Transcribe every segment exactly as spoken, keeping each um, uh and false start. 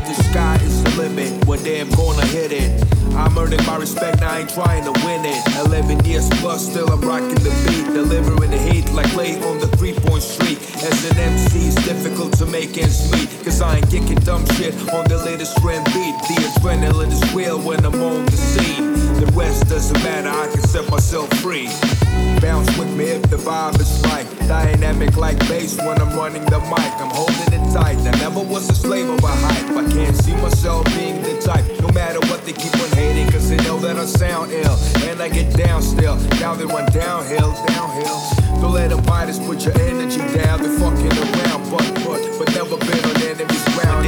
the sky is the limit. One day I'm gonna hit it. I'm earning my respect, I ain't trying to win it. Eleven years plus, still I'm rocking the beat. Delivering the heat like late on the three-point street. As an M C, it's difficult to make ends meet, cause I ain't kicking dumb shit on the latest trend beat. The adrenaline is real when I'm on the scene. The rest doesn't matter, I can set myself free. Bounce with me if the vibe is right. Dynamic like bass when I'm running the mic. I'm holding it tight. I never was a slave of a hype. I can't see myself being the type. No matter what they keep on hating, cause they know that I sound ill. And I get down still. Now they run downhill, downhill. Don't let them bite us, put your energy down. They're fucking around, but, but, but never been on enemy's ground.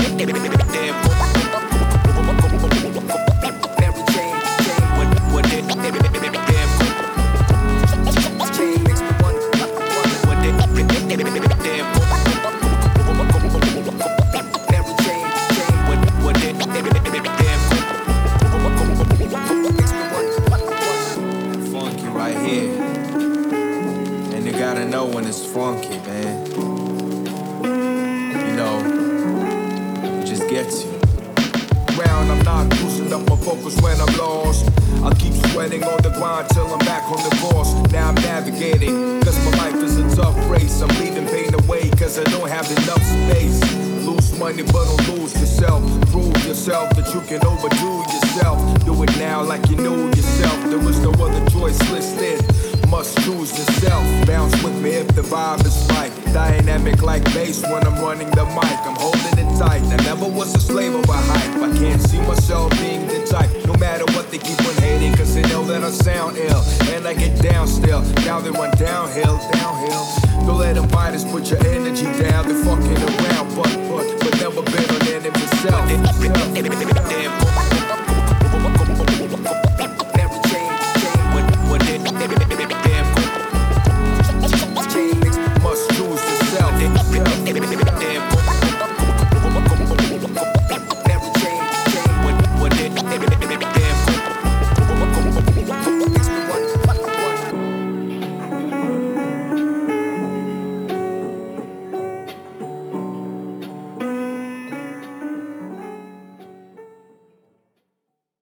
It's funky, man. You know, it just gets you. Round, I'm not losing up my focus when I'm lost. I'll keep sweating on the grind till I'm back on the course. Now I'm navigating, cause my life is a tough race. I'm leaving pain away, cause I don't have enough space. Lose money, but don't lose yourself. Prove yourself that you can overdo yourself. Do it now like you know yourself. There is no other choice listed. Must choose yourself. Bounce with me if the vibe is right. Dynamic like bass when I'm running the mic. I'm holding it tight. I never was a slave of a hype. I can't see myself being the type. No matter what they keep on hating, cause they know that I sound ill. And I get down still. Now they run downhill, downhill. Don't let them fighters put your energy down. They're fucking around, but, but, but never been on enemy self.